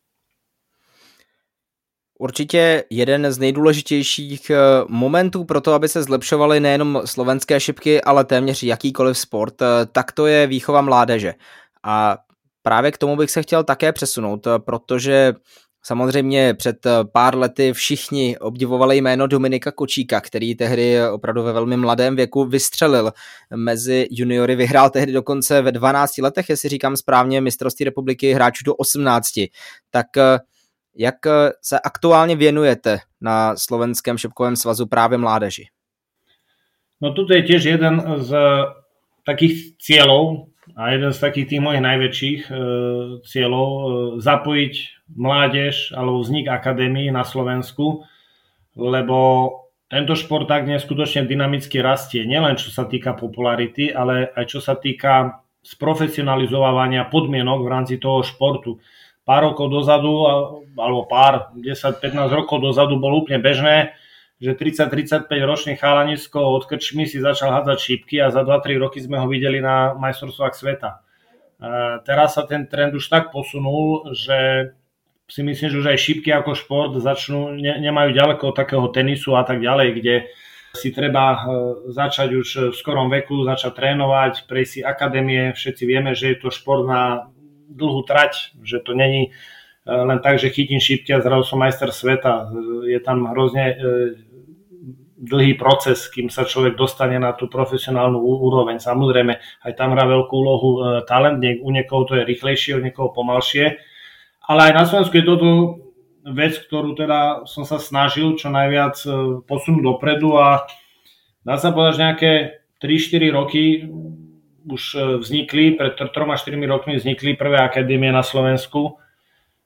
Určitě jeden z nejdůležitějších momentů pro to, aby se zlepšovaly nejenom slovenské šipky, ale téměř jakýkoliv sport, tak to je výchova mládeže. A právě k tomu bych se chtěl také přesunout, protože samozřejmě před pár lety všichni obdivovali jméno Dominika Kočíka, který tehdy opravdu ve velmi mladém věku vystřelil mezi juniory, vyhrál tehdy dokonce ve dvanácti letech, jestli říkám správně, mistrovství republiky hráčů do osmnácti. Tak jak se aktuálně věnujete na Slovenském šipkovém svazu právě mládeži? No toto je tiež jeden z takých cieľov a jeden z takých tých mojich najväčších e, cieľov e, zapojiť mládež alebo vznik akadémií na Slovensku, lebo tento šport tak neskutočne dynamicky rastie, nielen čo sa týka popularity, ale aj čo sa týka sprofesionalizovania podmienok v rámci toho športu. Pár rokov dozadu, alebo pár, desať pätnásť rokov dozadu bolo úplne bežné, že tridsať tridsaťpäť ročný chalanisko od krčmy si začal hádzať šípky a za dva tri roky sme ho videli na majstrovstvách sveta. E, teraz sa ten trend už tak posunul, že si myslím, že už aj šípky ako šport začnú, ne, nemajú ďaleko od takého tenisu a tak ďalej, kde si treba e, začať už v skorom veku, začať trénovať, prejsť si akadémie. Všetci vieme, že je to šport na dlhú trať, že to není len tak, že chytím šípky a zrazu som majster sveta. Je tam hrozne dlhý proces, kým sa človek dostane na tú profesionálnu úroveň. Samozrejme, aj tam hrá veľkú úlohu talent, u niekoho to je rýchlejšie, u niekoho pomalšie. Ale aj na Slovensku je toto vec, ktorú teda som sa snažil čo najviac posunúť dopredu a dá sa povedať, že nejaké tri štyri roky už vznikli, pred troma štyri rokmi vznikli prvé akadémie na Slovensku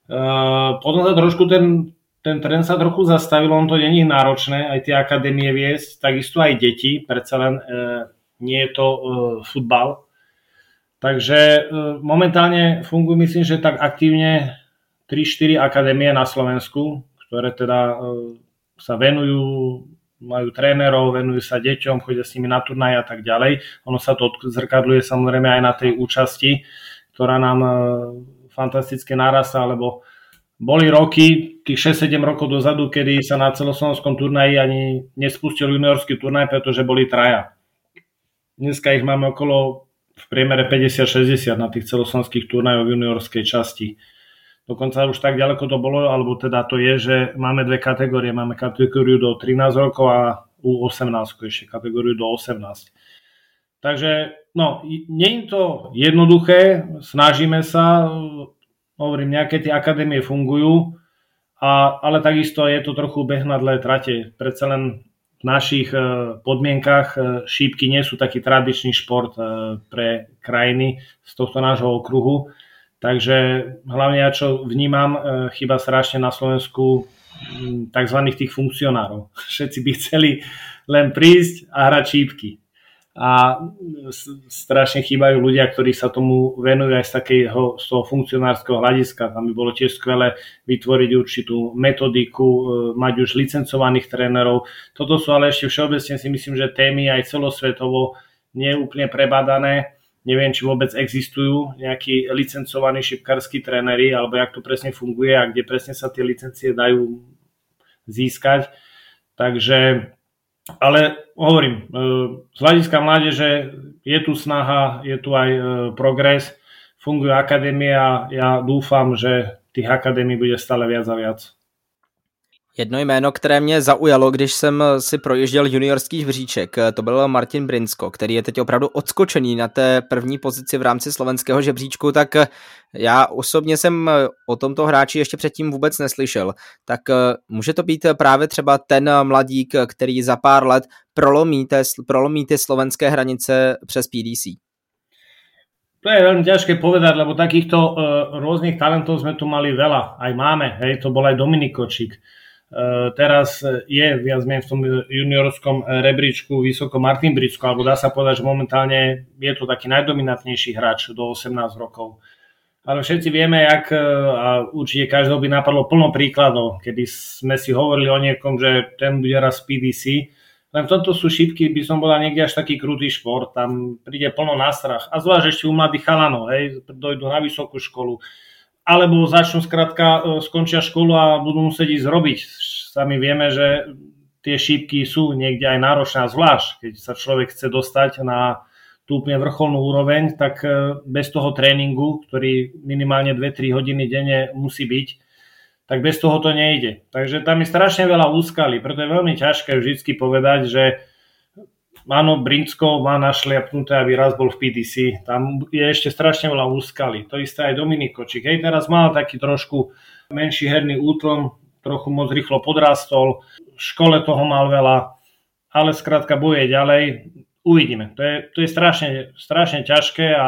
Uh, potom sa trošku ten, ten trend sa trochu zastavil, on to nie je náročné, aj tie akadémie viesť, takisto aj deti, predsa len uh, nie je to uh, futbal. Takže uh, momentálne fungujú, myslím, že tak aktívne tri štyri akadémie na Slovensku, ktoré teda uh, sa venujú, majú trénerov, venujú sa deťom, chodia s nimi na turnaje a tak ďalej. Ono sa to zrkadluje samozrejme aj na tej účasti, ktorá nám uh, fantasticky narastá, lebo boli roky, tých šesť sedem rokov dozadu, kedy sa na celoslovenskom turnaji ani nespustil juniorský turnaj, pretože boli traja. Dneska ich máme okolo v priemere päťdesiat šesťdesiat na tých celoslovenských turnajoch v juniorskej časti. Dokonca už tak ďaleko to bolo, alebo teda to je, že máme dve kategórie. Máme kategóriu do trinásť rokov a U osemnásť, ešte kategóriu do osemnásť. Takže no, nie je to jednoduché, snažíme sa, hovorím, nejaké tie akadémie fungujú, a, ale takisto je to trochu beh na dlhé trate. Predsa len v našich podmienkach šípky nie sú taký tradičný šport pre krajiny z tohto nášho okruhu. Takže hlavne ja čo vnímam, chýba strašne na Slovensku tzv. Tých funkcionárov. Všetci by chceli len prísť a hrať šípky. A strašne chýbajú ľudia, ktorí sa tomu venujú aj z takého z toho funkcionárskeho hľadiska. Tam by bolo tiež skvelé vytvoriť určitú metodiku, mať už licencovaných trénerov. Toto sú ale ešte všeobecne si myslím, že témy aj celosvetovo nie je úplne prebadané. Neviem, či vôbec existujú nejakí licencovaní šipkarskí tréneri, alebo jak to presne funguje a kde presne sa tie licencie dajú získať. Takže ale hovorím, z hľadiska mládeže je tu snaha, je tu aj progres, fungujú akadémie a ja dúfam, že tých akadémií bude stále viac a viac. Jedno jméno, které mě zaujalo, když jsem si projížděl juniorský žebříček, to byl Martin Brinsko, který je teď opravdu odskočený na té první pozici v rámci slovenského žebříčku, tak já osobně jsem o tomto hráči ještě předtím vůbec neslyšel. Tak může to být právě třeba ten mladík, který za pár let prolomí, té, prolomí ty slovenské hranice přes P D C? To je veľmi ťažké povedať, lebo takýchto uh, rôznych talentov sme tu mali veľa. Aj máme, hej, to bol aj Dominik Kočík. Uh, teraz je viac menej v tom juniorskom rebríčku vysoko Martin Bricko, alebo dá sa povedať, že momentálne je to taký najdominantnejší hráč do osemnásť rokov. Ale všetci vieme, jak, a určite každého by napadlo plno príkladov, kedy sme si hovorili o niekom, že ten bude raz P D C. Len v tomto sú šípky, by som bola niekde až taký krutý šport, tam príde plno nástrah. A zvlášť ešte u mladých chalanov, hej, dojdú na vysokú školu. Alebo začnú skrátka, skončia školu a budú musieť ísť robiť. Sami vieme, že tie šípky sú niekde aj náročné, zvlášť keď sa človek chce dostať na tú úplne vrcholnú úroveň, tak bez toho tréningu, ktorý minimálne dve tri hodiny denne musí byť, tak bez toho to nejde. Takže tam je strašne veľa úskalí, preto je veľmi ťažké vždycky povedať, že áno, Brinsko má našliapnuté, aby raz bol v P D C. Tam je ešte strašne veľa úskalí. To isté aj Dominik Kočík. Hej, teraz mal taký trošku menší herný útlm, trochu moc rýchlo podrastol, v škole toho mal veľa, ale skrátka bojuje ďalej. Uvidíme. To je, to je strašne, strašne ťažké a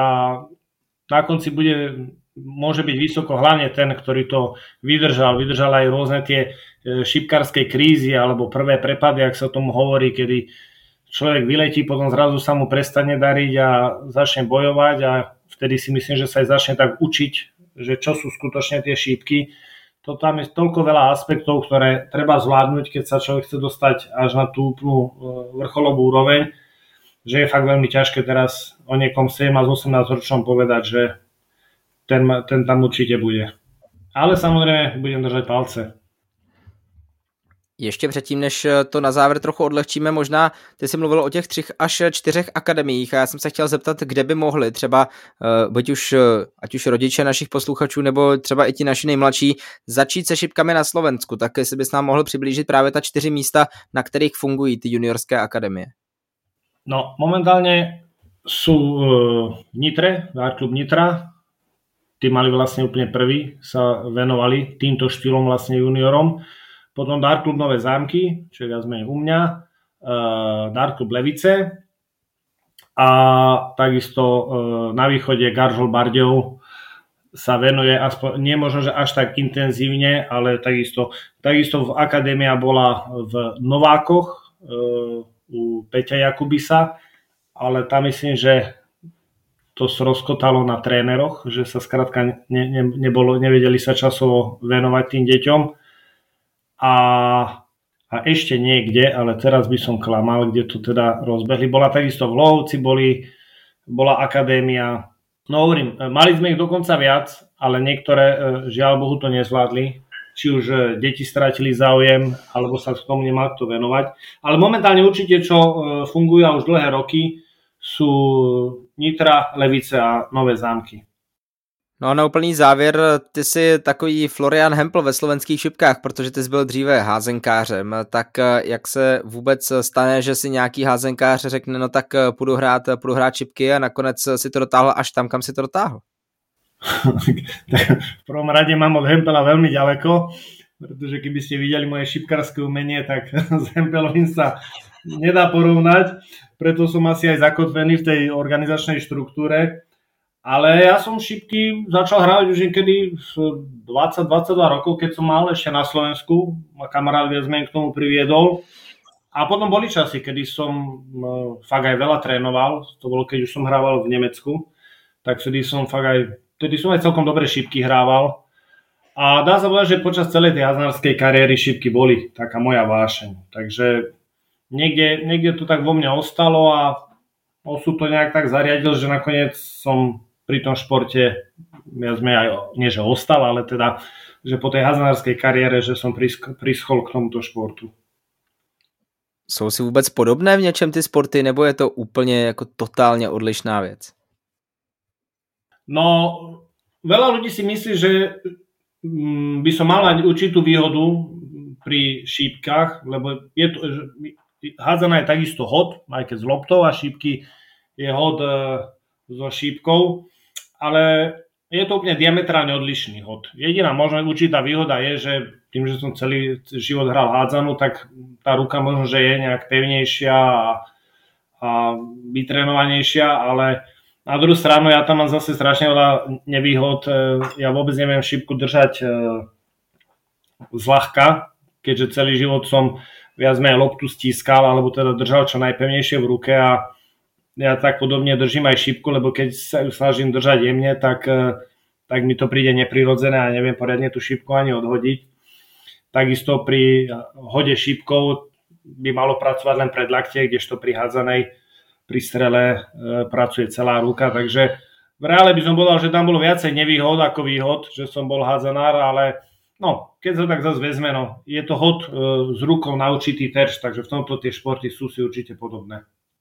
na konci bude, môže byť vysoko hlavne ten, ktorý to vydržal. Vydržal aj rôzne tie šipkárske krízy alebo prvé prepady, ak sa tomu hovorí, kedy človek vyletí, potom zrazu sa mu prestane dariť a začne bojovať a vtedy si myslím, že sa aj začne tak učiť, že čo sú skutočne tie šípky. To tam je toľko veľa aspektov, ktoré treba zvládnuť, keď sa človek chce dostať až na tú úplnú vrcholovú úroveň, že je fakt veľmi ťažké teraz o niekom sedemnásť osemnásť ročnom povedať, že ten, ten tam určite bude. Ale samozrejme budem držať palce. Ještě předtím, než to na závěr trochu odlehčíme, možná ty jsi mluvil o těch třech až čtyřech akademiích a já jsem se chtěl zeptat, kde by mohli třeba, buď už, ať už rodiče našich posluchačů, nebo třeba i ti naši nejmladší, začít se šipkami na Slovensku, tak jestli bys nám mohl přiblížit právě ta čtyři místa, na kterých fungují ty juniorské akademie. No, momentálne sú v Nitre, Dartklub Nitra, tí mali vlastne úplne prvý, sa venovali týmto štýlom vlastne juniorom. Potom Dartklub Nové Zámky, čo je viac menej u mňa, uh, Dartklub Levice a takisto uh, na východe Garžol Bardejov sa venuje, aspoň, nie možno, že až tak intenzívne, ale takisto, takisto v akadémia bola v Novákoch e, u Peťa Jakubisa, ale tam myslím, že to rozkotalo na tréneroch, že sa skrátka ne, ne, nebolo, nevedeli sa časovo venovať tým deťom. A, a ešte niekde, ale teraz by som klamal, kde to teda rozbehli. Bola takisto v Lohovci, boli, bola akadémia. No hovorím, mali sme ich dokonca viac, ale niektoré žiaľ Bohu to nezvládli. Či už deti strátili záujem, alebo sa k tomu nemá kto venovať. Ale momentálne určite, čo fungujú a už dlhé roky, sú Nitra, Levice a Nové Zámky. No a na úplný závěr, ty jsi takový Florian Hempel ve slovenských šipkách, protože ty jsi byl dříve házenkářem, tak jak se vůbec stane, že si nějaký házenkář řekne, no tak půjdu hrát, půjdu hrát šipky a nakonec si to dotáhl až tam, kam si to dotáhl? V prvom rade mám od Hempela veľmi ďaleko, pretože keby ste videli moje šipkárske umenie, tak s Hempelovým sa nedá porovnať, preto som asi aj zakotvený v tej organizačnej štruktúre. Ale ja som šipky začal hrávať už niekedy dvadsať dvadsaťdva rokov, keď som mal ešte na Slovensku. Ma kamarát viac menej k tomu priviedol. A potom boli časy, kedy som fakt aj veľa trénoval. To bolo, keď už som hrával v Nemecku. Tak vtedy som fakt aj, vtedy som aj celkom dobre šipky hrával. A dá sa povedať, že počas celej tej hazardskej kariéry šipky boli taká moja vášeň. Takže niekde, niekde to tak vo mne ostalo a osud to nejak tak zariadil, že nakoniec som pri tom športe, ja sme aj, nie že ostal, ale teda, že po tej hazardskej kariére, že som prischol k tomuto športu. Jsou si vůbec podobné v něčem ty sporty, nebo je to úplně jako totálně odlišná věc? No, veľa ľudí si myslí, že by som mal mať určitú výhodu pri šípkach, lebo je to, hádzaná je takisto hod, aj keď z loptou, a šípky je hod e, so šípkou, ale je to úplne diametrálne odlišný hod. Jediná možno určitá výhoda je, že tým, že som celý život hral hádzanú, tak tá ruka možno, že je nejak pevnejšia a, a vytrénovanejšia, ale na druhú stranu ja tam mám zase strašne veľa nevýhod. Ja vôbec neviem šípku držať zľahka, keďže celý život som viac menej loptu stískal, alebo teda držal čo najpevnejšie v ruke, a ja tak podobne držím aj šípku, lebo keď sa ju snažím držať jemne, tak, tak mi to príde neprirodzené a neviem poriadne tú šípku ani odhodiť. Takisto pri hode šípkou by malo pracovať len pred laktie, kdežto pri hádzanej, pri strele e, pracuje celá ruka, takže v reále by som povedal, že tam bolo viacej nevýhod ako výhod, že som bol hádzanár, ale no, keď sa tak zase vezme, no, je to hod e, s rukou na určitý terč, takže v tomto tie športy sú si určite podobné.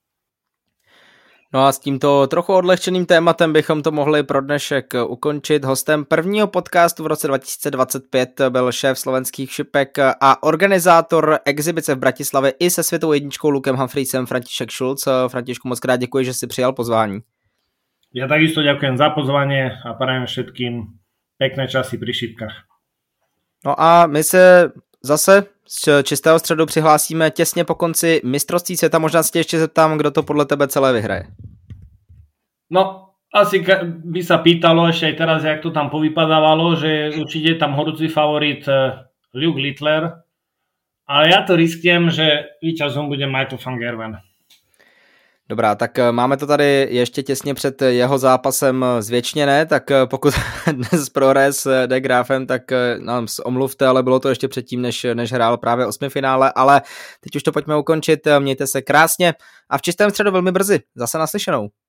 No a s tímto trochu odlehčeným tématem bychom to mohli pro dnešek ukončit. Hostem prvního podcastu v roce dva tisíce dvacet pět byl šéf slovenských šipek a organizátor exibice v Bratislavě i se světovou jedničkou Lukem Humphreysem František Šulc. Františku, moc krát děkuji, že si přijal pozvání. Ja takisto ďakujem za pozvanie a prajem všetkým pekné časy pri šipkách. No a my se zase z čistého středu přihlásíme těsně po konci mistrovství světa. Možná si ještě zeptám, kdo to podle tebe celé vyhraje. No, asi by sa pýtalo ešte aj teraz, jak to tam povypadávalo, že určite je tam horúci favorit Luke Littler, ale ja to risknem, že víťazom bude Michael van Gerwen. Dobrá, tak máme to tady ještě těsně před jeho zápasem zvěčněné, tak pokud dnes prohraje s De Graafem, tak nám omluvte, ale bylo to ještě předtím, než, než hrál právě osmifinále, ale teď už to pojďme ukončit, mějte se krásně a v čistém středu velmi brzy, zase naslyšenou.